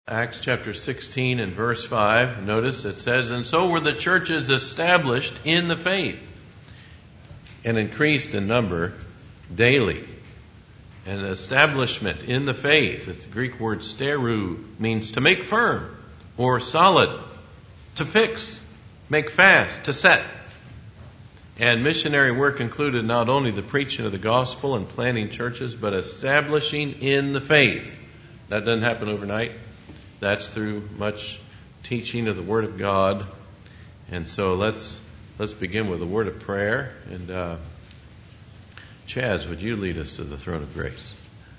Acts chapter 16 and verse 5, notice it says, "And so were the churches established in the faith and increased in number daily." An establishment in the faith, the Greek word steru, means to make firm or solid, to fix, make fast, to set. And missionary work included not only the preaching of the gospel and planting churches, but establishing in the faith. That doesn't happen overnight. That's through much teaching of the Word of God. And so let's begin with a word of prayer. And Chaz, would you lead us to the throne of grace?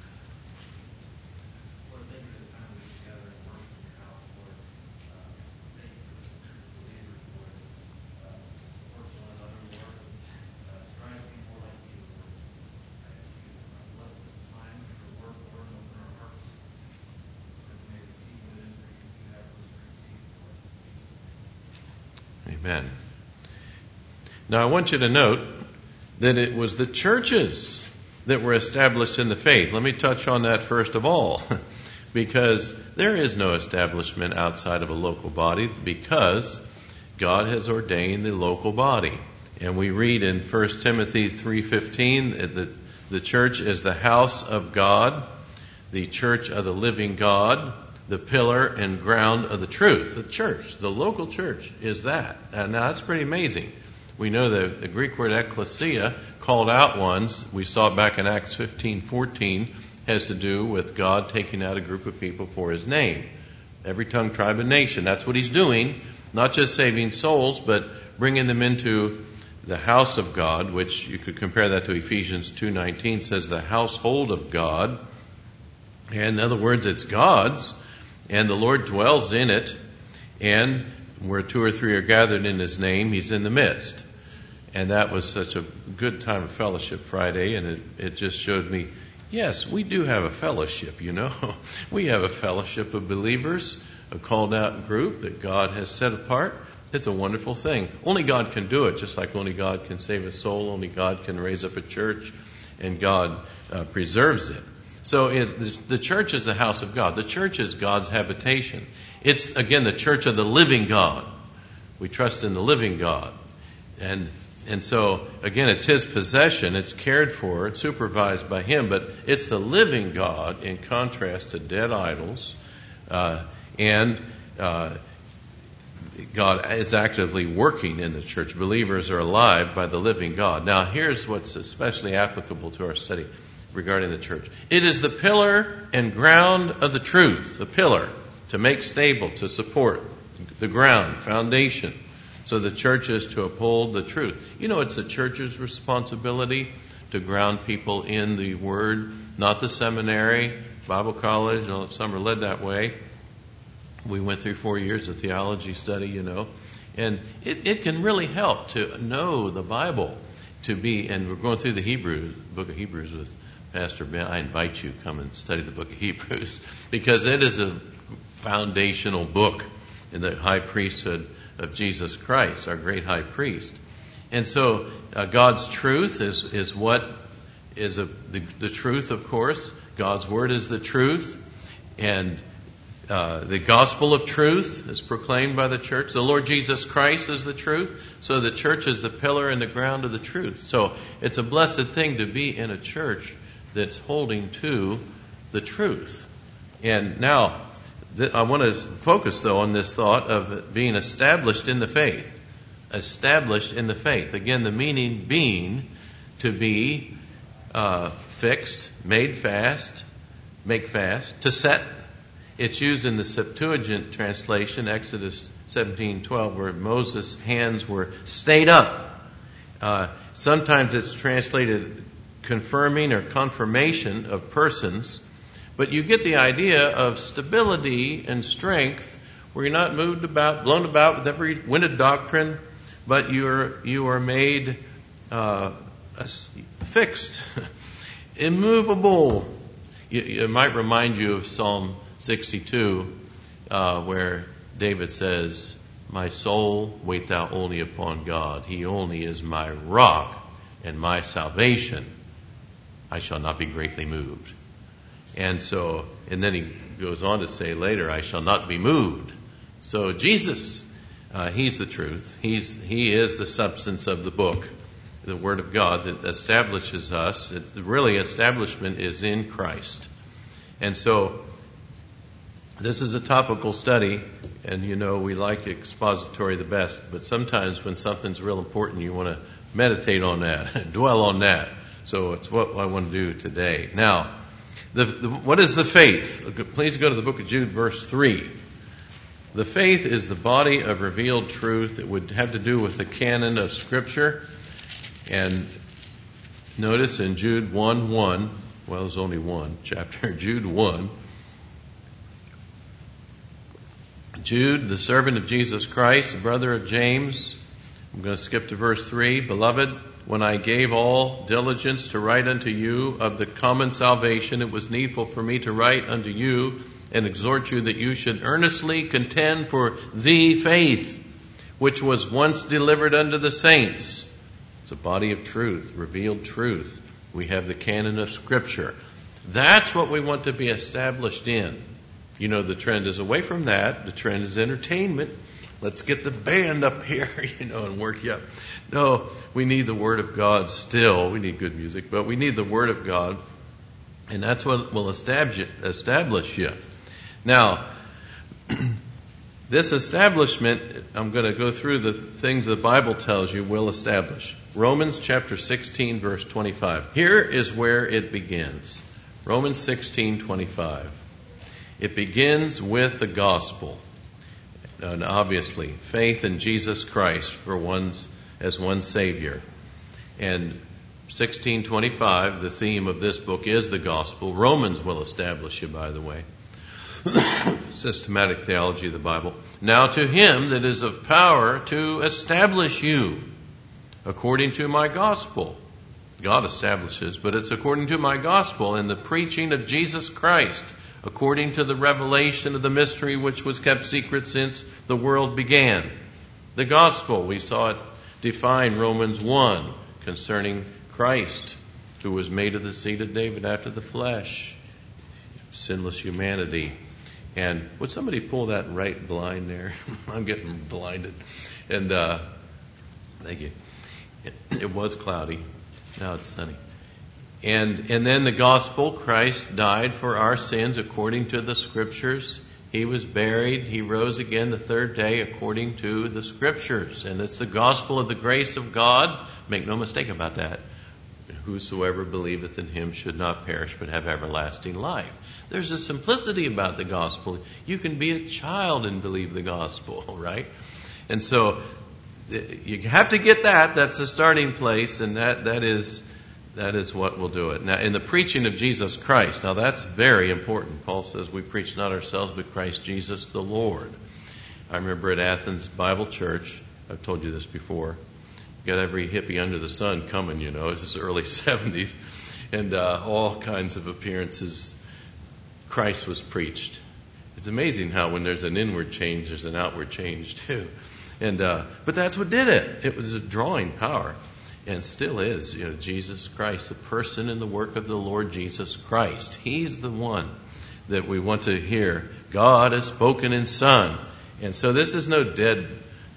Lord, thank you for this time we together and worship in your house, Lord. Thank you for the believers, Lord. Support one another, Lord. Strive to be more like you, Lord. I ask you to bless this time for your word, Lord, and open our hearts. That we may receive what it is that you have for us to receive, Lord. Amen. Now I want you to note that it was the churches that were established in the faith. Let me touch on that first of all, because there is no establishment outside of a local body, because God has ordained the local body. And we read in 1 Timothy 3:15 that the church is the house of God, the church of the living God, the pillar and ground of the truth. The church, the local church, is that. And now that's pretty amazing. We know that the Greek word ekklesia, called out ones, we saw it back in Acts 15:14, has to do with God taking out a group of people for His name. Every tongue, tribe, and nation. That's what He's doing. Not just saving souls, but bringing them into the house of God, which you could compare that to Ephesians 2:19, says the household of God. And in other words, it's God's, and the Lord dwells in it, and where two or three are gathered in His name, He's in the midst. And that was such a good time of fellowship Friday, and it just showed me, yes, we do have a fellowship, you know. We have a fellowship of believers, a called out group that God has set apart. It's a wonderful thing. Only God can do it, just like only God can save a soul, only God can raise up a church, and God preserves it. So the church is the house of God. The church is God's habitation. It's, again, the church of the living God. We trust in the living God. And so, again, it's His possession. It's cared for. It's supervised by Him. But it's the living God in contrast to dead idols. And God is actively working in the church. Believers are alive by the living God. Now, here's what's especially applicable to our study regarding the church. It is the pillar and ground of the truth. The pillar, to make stable, to support. The ground, foundation. So the church is to uphold the truth. You know, it's the church's responsibility to ground people in the Word, not the seminary, Bible college. Some are led that way. We went through 4 years of theology study, you know. And it can really help to know the Bible, and we're going through the book of Hebrews with Pastor Ben. I invite you to come and study the book of Hebrews, because it is a foundational book in the high priesthood of Jesus Christ, our great high priest. And so God's truth is what is the truth, of course. God's word is the truth. And the gospel of truth is proclaimed by the church. The Lord Jesus Christ is the truth. So the church is the pillar and the ground of the truth. So it's a blessed thing to be in a church that's holding to the truth. And now, I want to focus, though, on this thought of being established in the faith. Established in the faith. Again, the meaning being to be fixed, made fast, make fast, to set. It's used in the Septuagint translation, Exodus 17:12, where Moses' hands were stayed up. Sometimes it's translated confirming or confirmation of persons. But you get the idea of stability and strength, where you're not moved about, blown about with every wind of doctrine, but you are made fixed, immovable. It might remind you of Psalm 62, where David says, "My soul, wait thou only upon God. He only is my rock and my salvation. I shall not be greatly moved." And so And then he goes on to say later, I shall not be moved. So Jesus, he's the truth. He is the substance of the book, the Word of God that establishes us. Really, establishment is in Christ. And so this is a topical study, and we like expository the best, but sometimes when something's real important, you want to meditate on that, dwell on that. So it's what I want to do today. Now, what is the faith? Please go to the book of Jude, verse 3. The faith is the body of revealed truth. It would have to do with the canon of Scripture. And notice in Jude 1:1, well, there's only one chapter, Jude 1. Jude, the servant of Jesus Christ, brother of James. I'm going to skip to verse 3. Beloved, when I gave all diligence to write unto you of the common salvation, it was needful for me to write unto you and exhort you that you should earnestly contend for the faith which was once delivered unto the saints. It's a body of truth, revealed truth. We have the canon of Scripture. That's what we want to be established in. The trend is away from that. The trend is entertainment. Let's get the band up here, and work you up. No, we need the Word of God still. We need good music, but we need the Word of God, and that's what will establish you. Now, this establishment, I'm going to go through the things the Bible tells you will establish. Romans chapter 16, verse 25. Here is where it begins. Romans 16:25. It begins with the gospel. And obviously, faith in Jesus Christ as one Savior. And 16:25, the theme of this book is the gospel. Romans will establish you, by the way. Systematic theology of the Bible. Now to him that is of power to establish you according to my gospel. God establishes, but it's according to my gospel and the preaching of Jesus Christ, according to the revelation of the mystery which was kept secret since the world began. The gospel, we saw it define Romans 1 concerning Christ, who was made of the seed of David after the flesh, sinless humanity. And would somebody pull that right blind there? I'm getting blinded. And thank you. It was cloudy. Now it's sunny. And then the gospel, Christ died for our sins according to the Scriptures. He was buried. He rose again the third day according to the Scriptures. And it's the gospel of the grace of God. Make no mistake about that. Whosoever believeth in him should not perish but have everlasting life. There's a simplicity about the gospel. You can be a child and believe the gospel, right? And so you have to get that. That's a starting place, and that is what will do it. Now, in the preaching of Jesus Christ, now that's very important. Paul says we preach not ourselves, but Christ Jesus the Lord. I remember at Athens Bible Church, I've told you this before, got every hippie under the sun coming, It's the early 70s, and all kinds of appearances. Christ was preached. It's amazing how when there's an inward change, there's an outward change too. And but that's what did it. It was a drawing power. And still is, Jesus Christ, the person and the work of the Lord Jesus Christ. He's the one that we want to hear. God has spoken in Son. And so this is no dead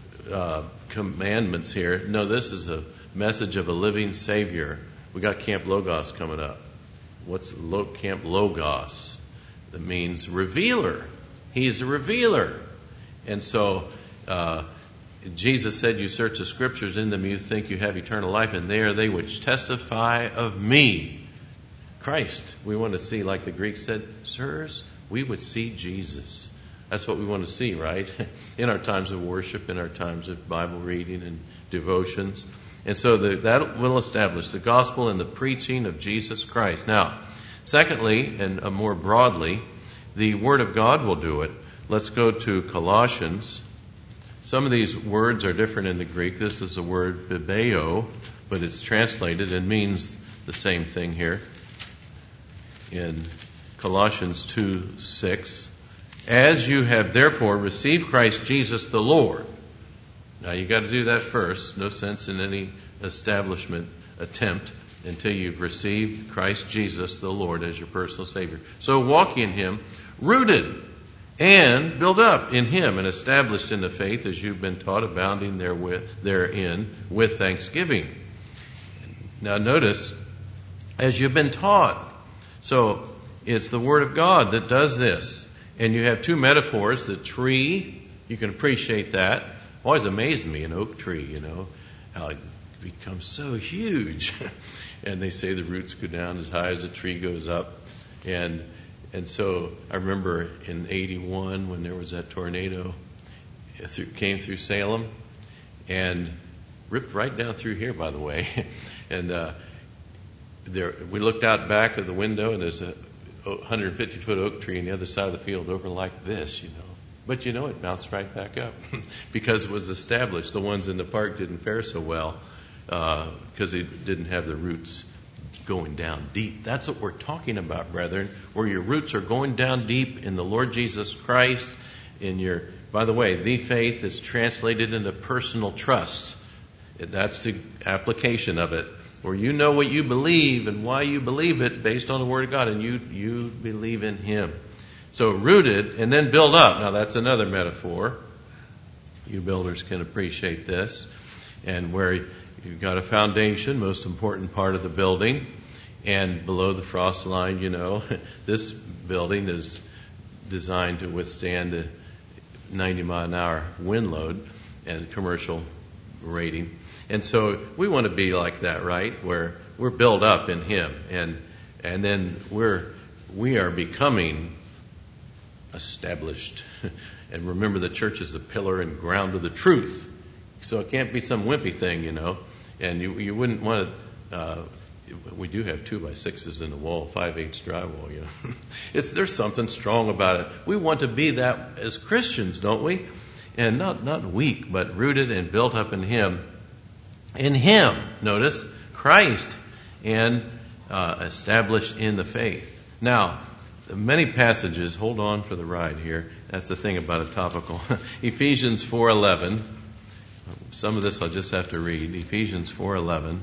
commandments here. No, this is a message of a living Savior. We got Camp Logos coming up. What's Camp Logos? That means revealer. He's a revealer. And so Jesus said, you search the Scriptures, in them you think you have eternal life, and they are they which testify of me. Christ. We want to see, like the Greek said, sirs, we would see Jesus. That's what we want to see, right? In our times of worship, in our times of Bible reading and devotions. And so that will establish the gospel and the preaching of Jesus Christ. Now, secondly, and more broadly, the Word of God will do it. Let's go to Colossians. Some of these words are different in the Greek. This is the word bibeo, but it's translated and means the same thing here. In Colossians 2:6, as you have therefore received Christ Jesus the Lord. Now you got to do that first. No sense in any establishment attempt. until you've received Christ Jesus the Lord as your personal Savior. So walk in Him, rooted and built up in Him and established in the faith as you've been taught, abounding therein with thanksgiving. Now notice, as you've been taught. So it's the Word of God that does this. And you have two metaphors. The tree, you can appreciate that. Always amazed me, an oak tree, how it becomes so huge. And they say the roots go down as high as the tree goes up. And so I remember in 81 when there was that tornado, it came through Salem and ripped right down through here, by the way. And we looked out back of the window, and there's a 150-foot oak tree on the other side of the field over like this, But it bounced right back up because it was established. The ones in the park didn't fare so well because they didn't have the roots going down deep. That's what we're talking about, brethren, where your roots are going down deep in the Lord Jesus Christ. By the way, the faith is translated into personal trust. That's the application of it, where you know what you believe and why you believe it based on the Word of God, and you believe in Him. So rooted and then build up. Now that's another metaphor. You builders can appreciate this. And where you've got a foundation, most important part of the building, and below the frost line, this building is designed to withstand a 90-mile-an-hour wind load and commercial rating. And so we want to be like that, right? Where we're built up in Him, and then we are becoming established. And remember, the church is the pillar and ground of the truth. So it can't be some wimpy thing, And you wouldn't want to. We do have 2x6s in the wall, 5/8 drywall, There's something strong about it. We want to be that as Christians, don't we? And not weak, but rooted and built up in Him. In Him, notice, Christ, and established in the faith. Now, many passages, hold on for the ride here. That's the thing about a topical. Ephesians 4:11. Some of this I'll just have to read. Ephesians 4:11.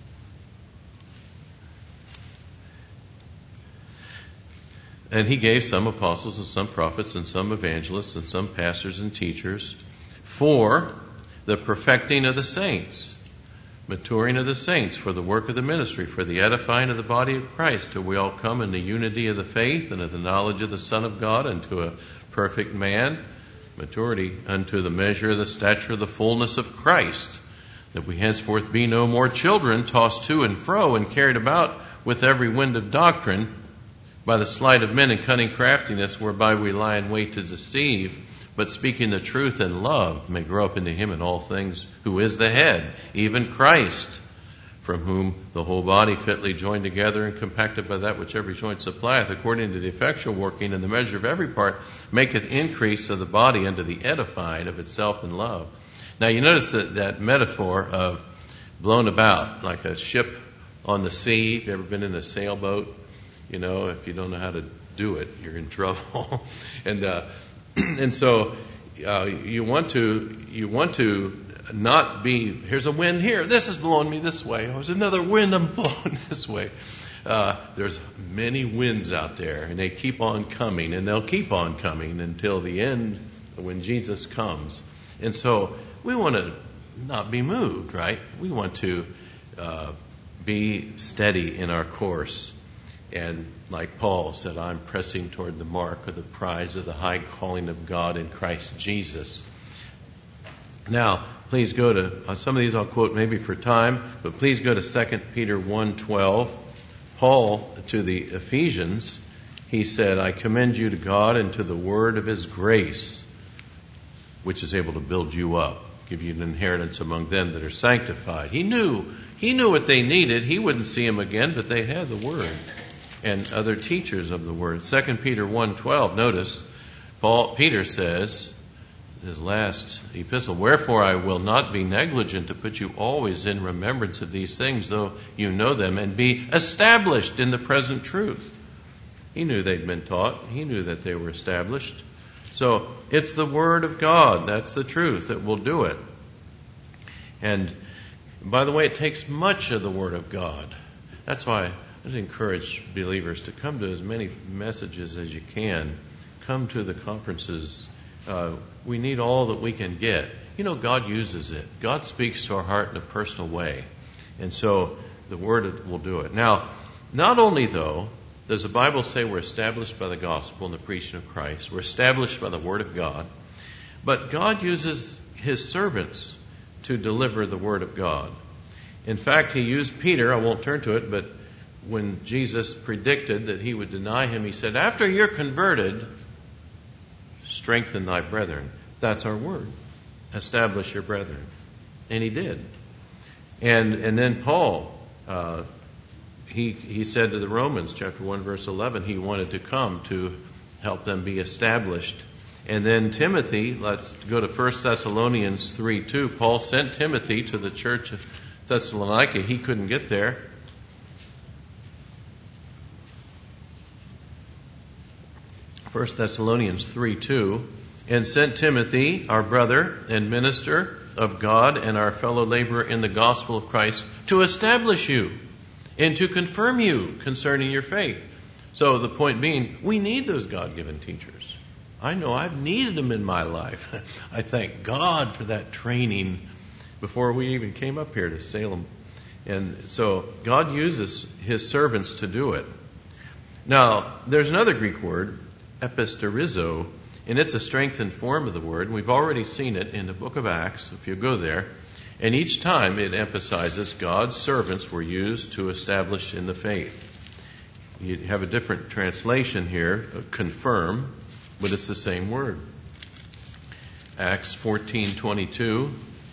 And He gave some apostles and some prophets and some evangelists and some pastors and teachers for the perfecting of the saints, maturing of the saints, for the work of the ministry, for the edifying of the body of Christ, till we all come in the unity of the faith and of the knowledge of the Son of God, unto a perfect man, maturity, unto the measure of the stature of the fullness of Christ, that we henceforth be no more children, tossed to and fro and carried about with every wind of doctrine, by the sleight of men and cunning craftiness, whereby we lie in wait to deceive, but speaking the truth in love, may grow up into Him in all things, who is the head, even Christ, from whom the whole body fitly joined together and compacted by that which every joint supplieth, according to the effectual working in the measure of every part, maketh increase of the body unto the edifying of itself in love. Now you notice that metaphor of blown about, like a ship on the sea. Have you ever been in a sailboat? If you don't know how to do it, you're in trouble. And so you want to not be, here's a wind here, this is blowing me this way, there's another wind, I'm blowing this way. There's many winds out there, and they keep on coming, and they'll keep on coming until the end when Jesus comes. And so we want to not be moved, right? We want to be steady in our course. And like Paul said, I'm pressing toward the mark of the prize of the high calling of God in Christ Jesus. Now, please go to, some of these I'll quote maybe for time, but please go to 2 Peter 1:12. Paul, to the Ephesians, he said, I commend you to God and to the word of His grace, which is able to build you up, give you an inheritance among them that are sanctified. He knew what they needed. He wouldn't see them again, but they had the word. And other teachers of the word. 2 Peter 1:12, notice, Peter says, his last epistle, wherefore I will not be negligent to put you always in remembrance of these things, though you know them, and be established in the present truth. He knew they'd been taught. He knew that they were established. So it's the Word of God, that's the truth, that will do it. And by the way, it takes much of the Word of God. That's why I just encourage believers to come to as many messages as you can. Come to the conferences. We need all that we can get. God uses it. God speaks to our heart in a personal way. And so the Word will do it. Now, not only, though, does the Bible say we're established by the gospel and the preaching of Christ, we're established by the Word of God, but God uses His servants to deliver the Word of God. In fact, He used Peter. I won't turn to it, but when Jesus predicted that He would deny Him, He said, after you're converted, strengthen thy brethren. That's our word. Establish your brethren. And He did. And then Paul, he said to the Romans, chapter 1, verse 11, he wanted to come to help them be established. And then Timothy, let's go to 1 Thessalonians 3:2. Paul sent Timothy to the church of Thessalonica. He couldn't get there. 1 Thessalonians 3:2, and sent Timothy, our brother and minister of God and our fellow laborer in the gospel of Christ, to establish you and to confirm you concerning your faith. So the point being, we need those God-given teachers. I know I've needed them in my life. I thank God for that training before we even came up here to Salem. And so God uses His servants to do it. Now, there's another Greek word, episterizo, and it's a strengthened form of the word. We've already seen it in the book of Acts, if you go there. And each time it emphasizes God's servants were used to establish in the faith. You have a different translation here, confirm, but it's the same word. Acts 14:22.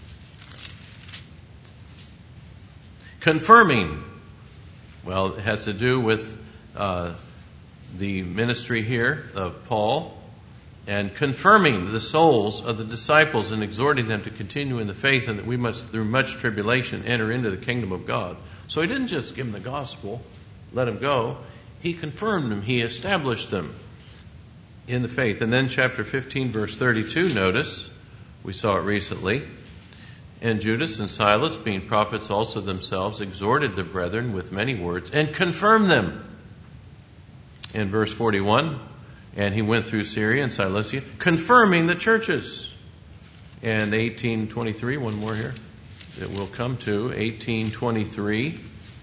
Confirming. Well, it has to do with the ministry here of Paul, and confirming the souls of the disciples and exhorting them to continue in the faith, and that we must, through much tribulation, enter into the kingdom of God. So He didn't just give them the gospel, let them go. He confirmed them. He established them in the faith. And then chapter 15, verse 32, notice, we saw it recently. And Judas and Silas, being prophets also themselves, exhorted the brethren with many words and confirmed them. In verse 41, and he went through Syria and Cilicia, confirming the churches. And 18:23, one more here that we'll come to, 18:23.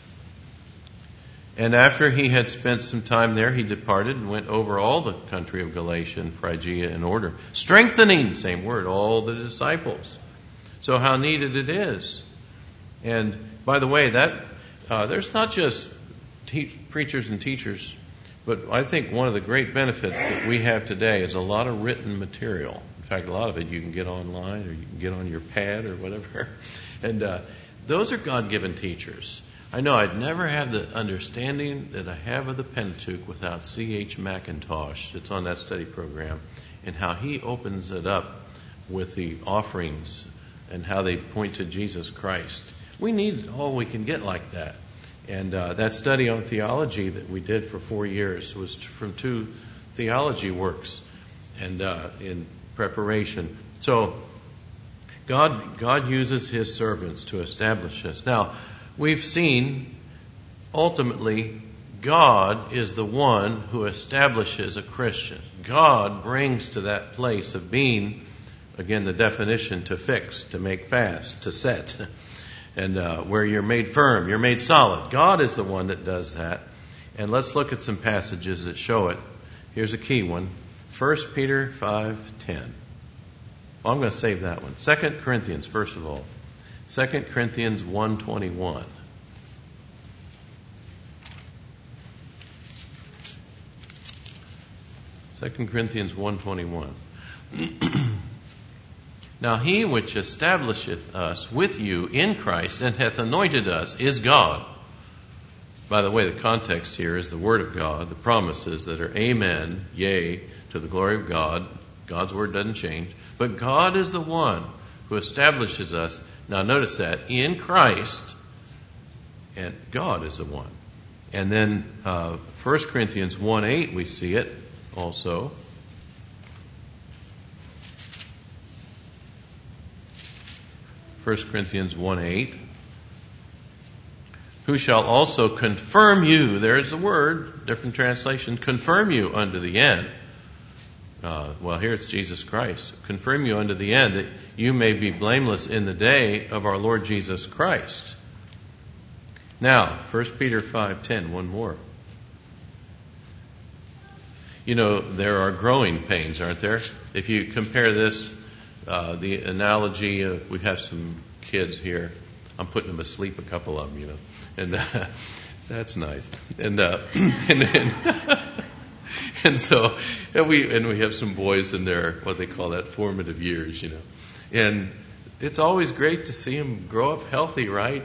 And after he had spent some time there, he departed and went over all the country of Galatia and Phrygia in order, strengthening, same word, all the disciples. So how needed it is. And by the way, that there's not just preachers and teachers, but I think one of the great benefits that we have today is a lot of written material. In fact, a lot of it you can get online or you can get on your pad or whatever. And those are God-given teachers. I know I'd never have the understanding that I have of the Pentateuch without C.H. Mackintosh. It's on that study program. And how he opens it up with the offerings and how they point to Jesus Christ. We need all we can get like that. And that study on theology that we did for 4 years was from 2 theology works and in preparation. So God uses His servants to establish us. Now, we've seen ultimately God is the one who establishes a Christian. God brings to that place of being, again, the definition, to fix, to make fast, to set. And where you're made firm, you're made solid. God is the one that does that. And let's look at some passages that show it. Here's a key one. 1 Peter 5:10. I'm going to save that one. 2 Corinthians, first of all. 2 Corinthians 1:21. Second Corinthians 1:21. Now he which establisheth us with you in Christ and hath anointed us is God. By the way, the context here is the Word of God, the promises that are amen, yea, to the glory of God. God's Word doesn't change. But God is the one who establishes us. Now notice that, in Christ, and God is the one. And then 1 Corinthians 1:8, we see it also. 1 Corinthians 1:8. who shall also confirm you. There's the word, different translation, confirm you unto the end. Well, here it's Jesus Christ. Confirm you unto the end, that you may be blameless in the day of our Lord Jesus Christ. Now, 1 Peter 5:10, one more. You know, there are growing pains, aren't there? If you compare this, the analogy of, we have some kids here. I'm putting them asleep, a couple of them, you know. And that's nice. And we have some boys in their, what they call that, formative years, you know. And it's always great to see them grow up healthy, right?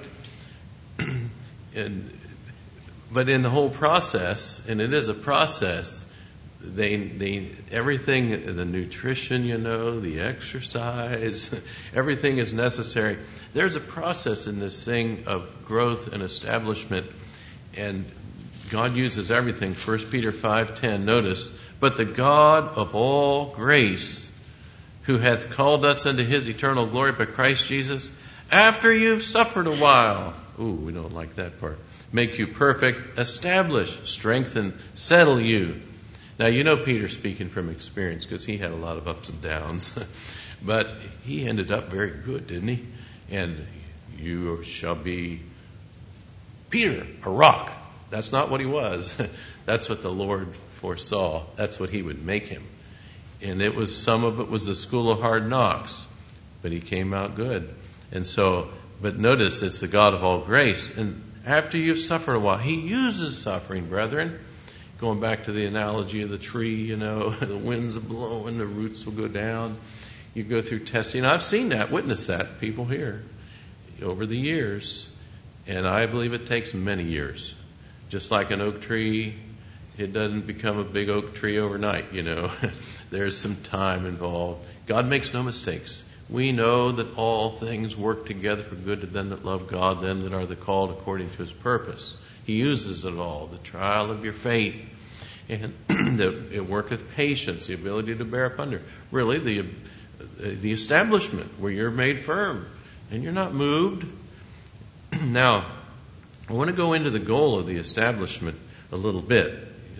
But in the whole process, and it is a process, they everything, the nutrition, you know, the exercise, everything is necessary. There's a process in this thing of growth and establishment, and God uses everything. 1 Peter 5:10, notice, but the God of all grace, who hath called us unto his eternal glory by Christ Jesus, after you've suffered a while. Ooh, we don't like that part. Make you perfect, establish, strengthen, settle you. Now, you know Peter speaking from experience, because he had a lot of ups and downs. But he ended up very good, didn't he? And you shall be Peter, a rock. That's not what he was. That's what the Lord foresaw. That's what he would make him. And it was, some of it was the school of hard knocks, but he came out good. And so, but notice it's the God of all grace. And after you've suffered a while, he uses suffering, brethren. Going back to the analogy of the tree, you know, the winds are blowing, the roots will go down. You go through testing. I've seen that, witnessed that, people here, over the years. And I believe it takes many years. Just like an oak tree, it doesn't become a big oak tree overnight, you know. There's some time involved. God makes no mistakes. We know that all things work together for good to them that love God, them that are the called according to his purpose. He uses it all, the trial of your faith, and it worketh patience, the ability to bear up under. Really, the establishment where you're made firm and you're not moved. Now, I want to go into the goal of the establishment a little bit,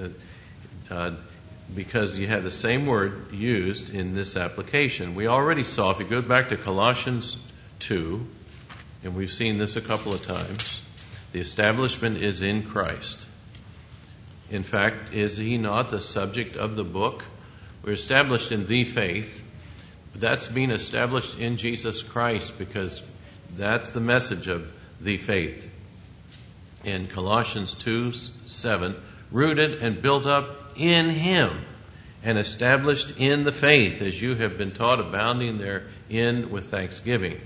because you have the same word used in this application. We already saw, if you go back to Colossians 2, and we've seen this a couple of times, the establishment is in Christ. In fact, is he not the subject of the book? We're established in the faith. That's being established in Jesus Christ, because that's the message of the faith. In Colossians 2:7, rooted and built up in him and established in the faith, as you have been taught, abounding therein with thanksgiving.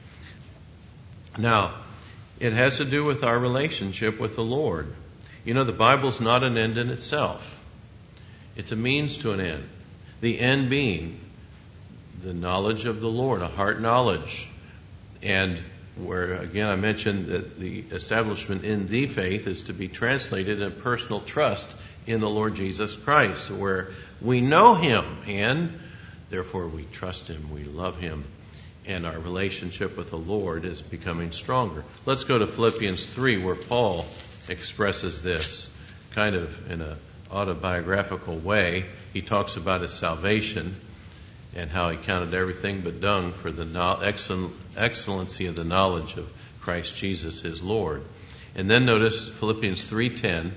Now, it has to do with our relationship with the Lord. You know, the Bible's not an end in itself. It's a means to an end. The end being the knowledge of the Lord, a heart knowledge. And where, again, I mentioned that the establishment in the faith is to be translated in personal trust in the Lord Jesus Christ, where we know him and therefore we trust him, we love him, and our relationship with the Lord is becoming stronger. Let's go to Philippians 3, where Paul expresses this kind of in an autobiographical way. He talks about his salvation and how he counted everything but dung for the excellency of the knowledge of Christ Jesus his Lord. And then notice Philippians 3:10,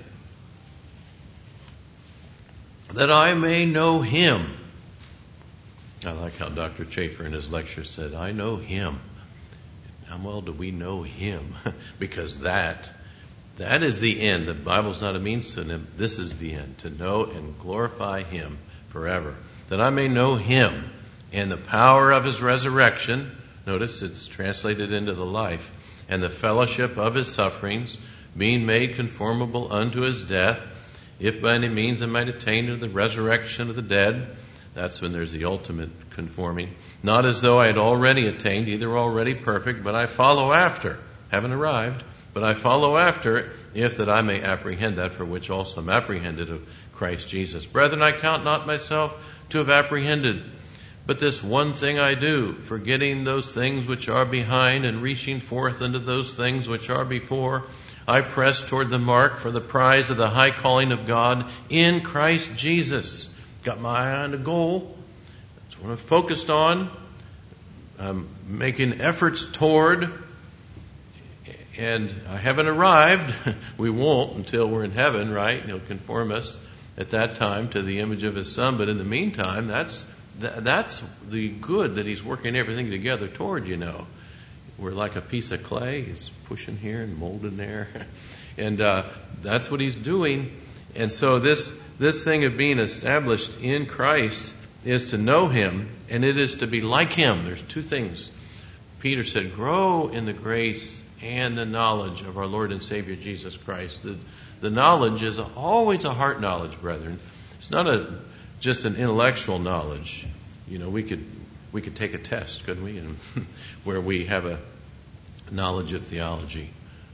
that I may know him. I like how Dr. Chafer in his lecture said, I know him. How well do we know him? Because that is the end. The Bible's not a means to an end. This is the end, to know and glorify him forever. That I may know him and the power of his resurrection. Notice it's translated into the life. And the fellowship of his sufferings, being made conformable unto his death, if by any means I might attain to the resurrection of the dead. That's when there's the ultimate conforming. Not as though I had already attained, either already perfect, but I follow after. Haven't arrived, but I follow after, if that I may apprehend that for which also am apprehended of Christ Jesus. Brethren, I count not myself to have apprehended, but this one thing I do, forgetting those things which are behind and reaching forth unto those things which are before, I press toward the mark for the prize of the high calling of God in Christ Jesus. Got my eye on the goal. That's what I'm focused on. I'm making efforts toward, and I haven't arrived. We won't until we're in heaven, right? He'll conform us at that time to the image of His Son. But in the meantime, that's the good that He's working everything together toward, We're like a piece of clay. He's pushing here and molding there. And that's what He's doing. And so this thing of being established in Christ is to know Him, and it is to be like Him. There's two things. Peter said, grow in the grace and the knowledge of our Lord and Savior Jesus Christ. The knowledge is always a heart knowledge, brethren. It's not just an intellectual knowledge. We could take a test, couldn't we? Where we have a knowledge of theology.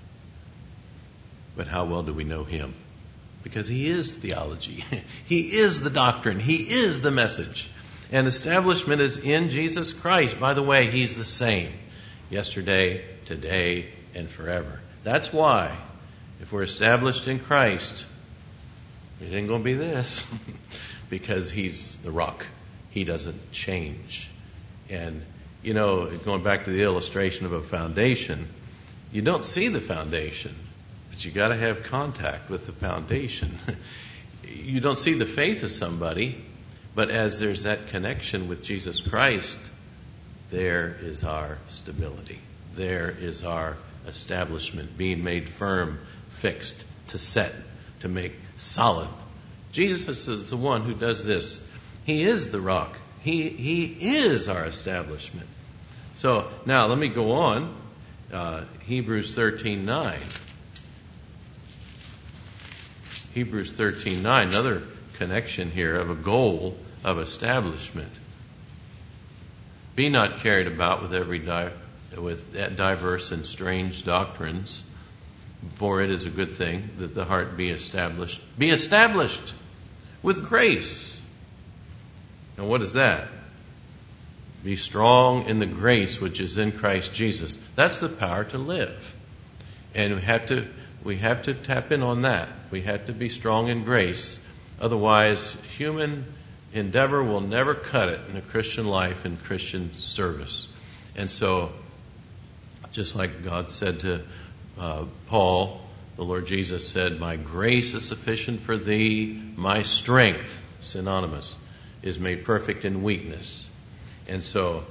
But how well do we know Him? Because He is theology. He is the doctrine. He is the message. And establishment is in Jesus Christ. By the way, He's the same yesterday, today, and forever. That's why, if we're established in Christ, it ain't going to be this. Because He's the rock. He doesn't change. And, going back to the illustration of a foundation, you don't see the foundation, but you got to have contact with the foundation. You don't see the faith of somebody, but as there's that connection with Jesus Christ, there is our stability. There is our establishment, being made firm, fixed, to set, to make solid. Jesus is the one who does this. He is the rock. He is our establishment. So now let me go on. Hebrews 13:9. Hebrews 13:9. Another connection here of a goal of establishment. Be not carried about with diverse and strange doctrines, for it is a good thing that the heart be established. Be established with grace. And what is that? Be strong in the grace which is in Christ Jesus. That's the power to live. And we have to tap in on that. We have to be strong in grace. Otherwise, human endeavor will never cut it in a Christian life and Christian service. And so, just like God said to Paul, the Lord Jesus said, my grace is sufficient for thee, my strength, synonymous, is made perfect in weakness. And so,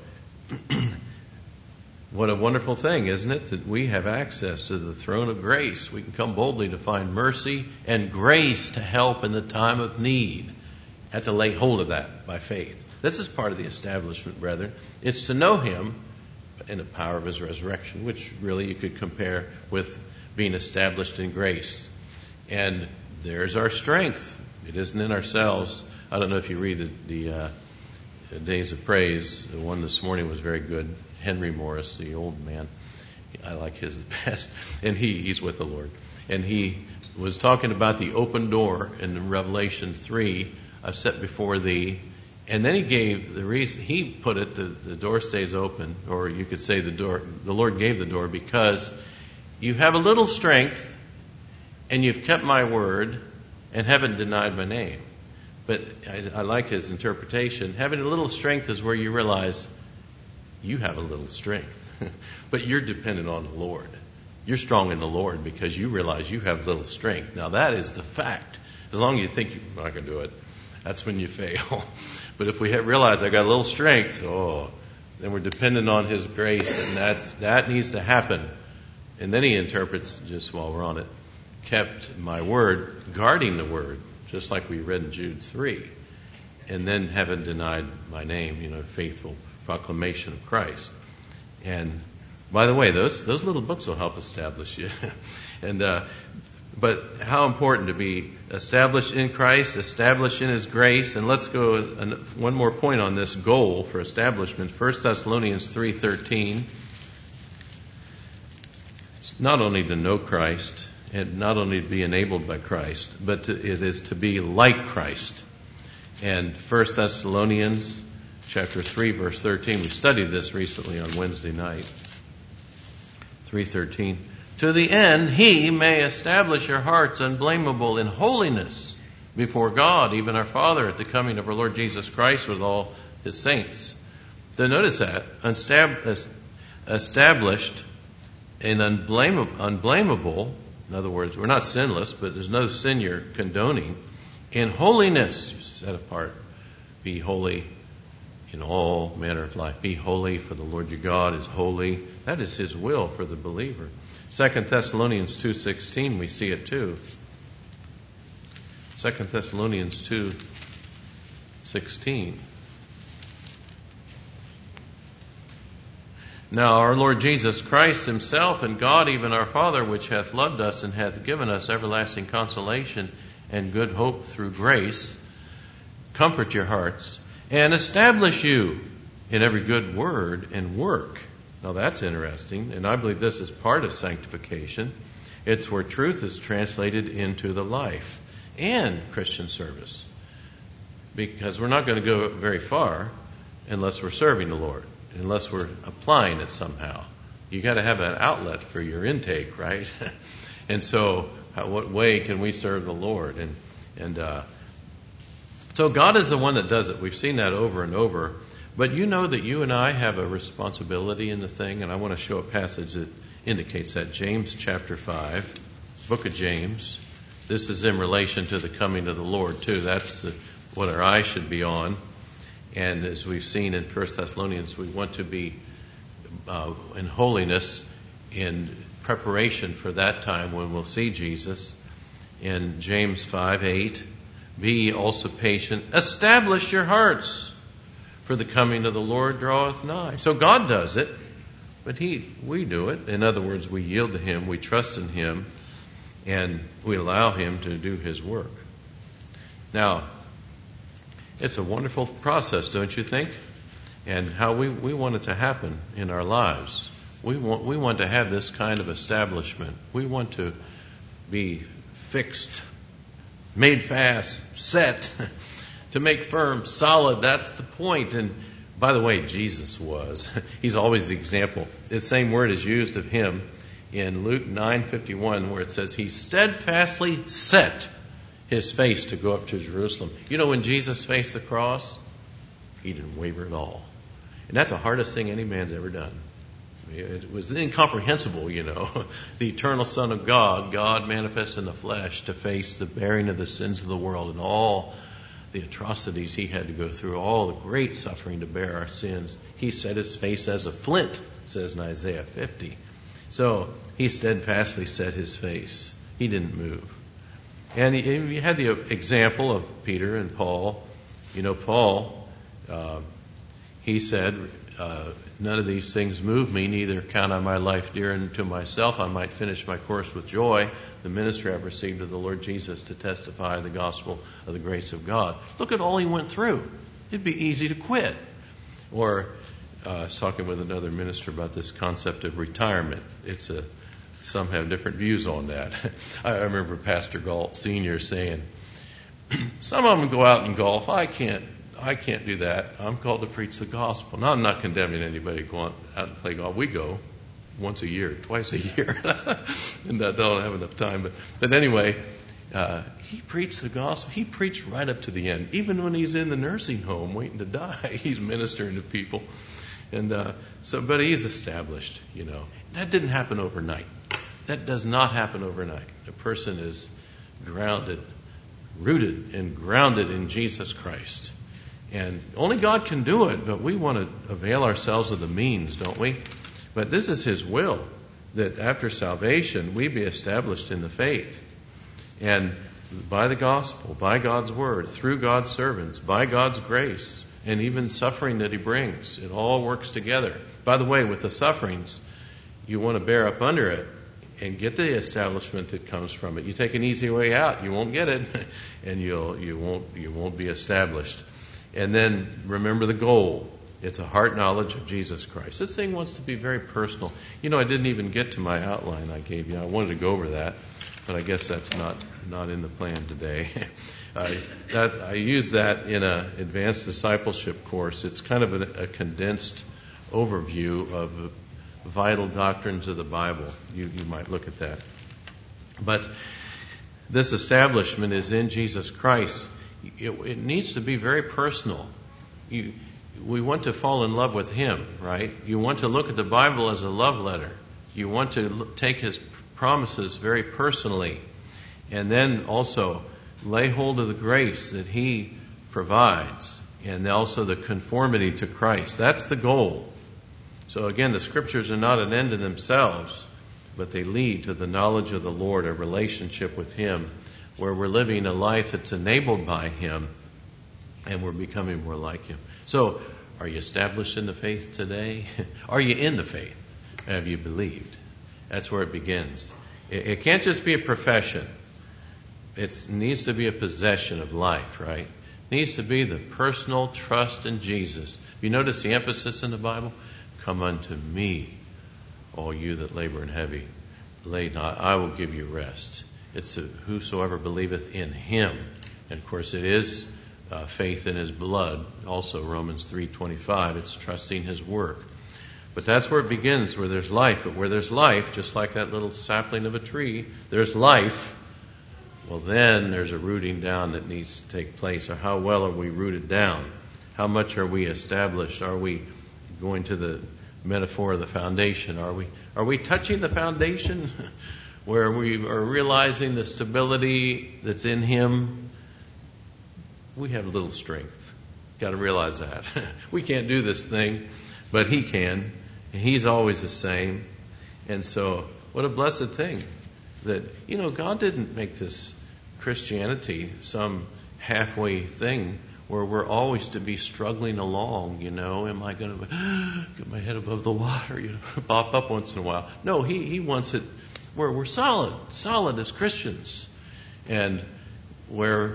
what a wonderful thing, isn't it, that we have access to the throne of grace. We can come boldly to find mercy and grace to help in the time of need. Have to lay hold of that by faith. This is part of the establishment, brethren. It's to know Him in the power of His resurrection, which really you could compare with being established in grace. And there's our strength. It isn't in ourselves. I don't know if you read the Days of Praise. The one this morning was very good. Henry Morris, the old man. I like his the best. And he's with the Lord. And he was talking about the open door in Revelation 3. I've set before thee. And then he gave the reason. He put it, the door stays open. Or you could say the Lord gave the door because you have a little strength and you've kept my word and haven't denied my name. But I like his interpretation. Having a little strength is where you realize you have a little strength. But you're dependent on the Lord. You're strong in the Lord because you realize you have little strength. Now that is the fact. As long as you think you're not going to do it, that's when you fail. But if we realize I got a little strength, then we're dependent on His grace, and that needs to happen. And then he interprets, just while we're on it, kept my word, guarding the word. Just like we read in Jude 3. And then haven't denied my name, faithful proclamation of Christ. And by the way, those little books will help establish you. But how important to be established in Christ, established in His grace. And let's go one more point on this goal for establishment. 1 Thessalonians 3:13. It's not only to know Christ, and not only to be enabled by Christ, but it is to be like Christ. And 1 Thessalonians chapter 3, verse 13. We studied this recently on Wednesday night. 3:13. to the end He may establish your hearts unblameable in holiness before God, even our Father, at the coming of our Lord Jesus Christ with all His saints. So notice that, established and unblameable. In other words, we're not sinless, but there's no sin you're condoning. In holiness, set apart. Be holy in all manner of life. Be holy, for the Lord your God is holy. That is His will for the believer. 2 Thessalonians 2:16, we see it too. 2 Thessalonians 2:16. Now our Lord Jesus Christ Himself and God, even our Father, which hath loved us and hath given us everlasting consolation and good hope through grace, comfort your hearts and establish you in every good word and work. Now that's interesting, and I believe this is part of sanctification. It's where truth is translated into the life and Christian service. Because we're not going to go very far unless we're serving the Lord, unless we're applying it somehow. You got to have an outlet for your intake, right? And so, what way can we serve the Lord? So God is the one that does it. We've seen that over and over. But you know that you and I have a responsibility in the thing, and I want to show a passage that indicates that. James chapter 5, book of James. This is in relation to the coming of the Lord too. That's what our eyes should be on. And as we've seen in 1 Thessalonians, we want to be in holiness in preparation for that time when we'll see Jesus. In James 5:8, be ye also patient, establish your hearts, for the coming of the Lord draweth nigh. So God does it, but we do it. In other words, we yield to Him, we trust in Him, and we allow Him to do His work. Now, it's a wonderful process, don't you think? And how we want it to happen in our lives. We want to have this kind of establishment. We want to be fixed, made fast, set, to make firm, solid. That's the point. And by the way, Jesus was. He's always the example. The same word is used of Him in Luke 9:51, where it says He steadfastly set His face to go up to Jerusalem. You know, when Jesus faced the cross, He didn't waver at all. And that's the hardest thing any man's ever done. It was incomprehensible, you know. The eternal Son of God, God manifest in the flesh, to face the bearing of the sins of the world and all the atrocities He had to go through, all the great suffering to bear our sins. He set His face as a flint, says in Isaiah 50. So He steadfastly set His face. He didn't move. And you had the example of Peter and Paul. You know, Paul, he said, none of these things move me, neither count I my life dear unto myself. I might finish my course with joy, the ministry I've received of the Lord Jesus, to testify the gospel of the grace of God. Look at all he went through. It'd be easy to quit. Or I was talking with another minister about this concept of retirement. Some have different views on that. I remember Pastor Galt Sr. saying, some of them go out and golf. I can't do that. I'm called to preach the gospel. Now, I'm not condemning anybody going out and play golf. We go once a year, twice a year, and I don't have enough time. But anyway, he preached the gospel. He preached right up to the end. Even when he's in the nursing home waiting to die, he's ministering to people. And but he's established, you know. That didn't happen overnight. That does not happen overnight. A person is rooted and grounded in Jesus Christ. And only God can do it, but we want to avail ourselves of the means, don't we? But this is His will, that after salvation, we be established in the faith. And by the gospel, by God's word, through God's servants, by God's grace, and even suffering that He brings, it all works together. By the way, with the sufferings, you want to bear up under it and get the establishment that comes from it. You take an easy way out, you won't get it, and you won't be established. And then remember the goal. It's a heart knowledge of Jesus Christ. This thing wants to be very personal. You know, I didn't even get to my outline I gave you. I wanted to go over that, but I guess that's not in the plan today. I use that in an advanced discipleship course. It's kind of a condensed overview of vital doctrines of the Bible. You might look at that. But this establishment is in Jesus Christ. It needs to be very personal. We want to fall in love with Him, right? You want to look at the Bible as a love letter. You want to take His promises very personally. And then also lay hold of the grace that He provides. And also the conformity to Christ. That's the goal. So again, the Scriptures are not an end in themselves, but they lead to the knowledge of the Lord, a relationship with Him, where we're living a life that's enabled by Him, and we're becoming more like Him. So, are you established in the faith today? Are you in the faith? Have you believed? That's where it begins. It can't just be a profession. It needs to be a possession of life, right? It needs to be the personal trust in Jesus. You notice the emphasis in the Bible? Come unto me, all you that labor and heavy laden, I will give you rest. It's whosoever believeth in Him. And of course it is faith in His blood. Also Romans 3:25, it's trusting His work. But that's where it begins, where there's life. But where there's life, just like that little sapling of a tree, there's life. Well, then there's a rooting down that needs to take place. Or how well are we rooted down? How much are we established? Are we going to the metaphor of the foundation? Are we touching the foundation where we are realizing the stability that's in Him? We have little strength. Got to realize that. We can't do this thing, but He can. And He's always the same. And so, what a blessed thing that, God didn't make this Christianity some halfway thing where we're always to be struggling along, Am I going to get my head above the water, pop up once in a while? No, He wants it where we're solid as Christians. And where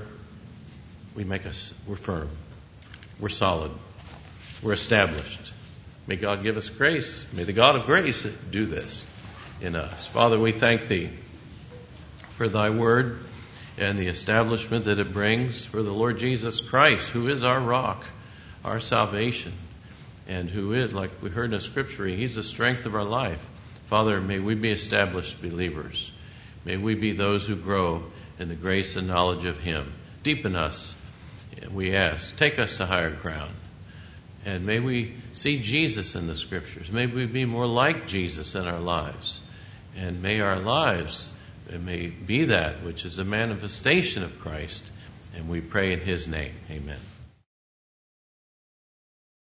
we're firm. We're solid. We're established. May God give us grace. May the God of grace do this in us. Father, we thank Thee for Thy word and the establishment that it brings, for the Lord Jesus Christ, who is our rock, our salvation, and who is, like we heard in the Scripture, He's the strength of our life. Father, may we be established believers. May we be those who grow in the grace and knowledge of Him. Deepen us, we ask. Take us to higher ground. And may we see Jesus in the Scriptures. May we be more like Jesus in our lives. And may our lives may be that which is a manifestation of Christ. And we pray in His name. Amen.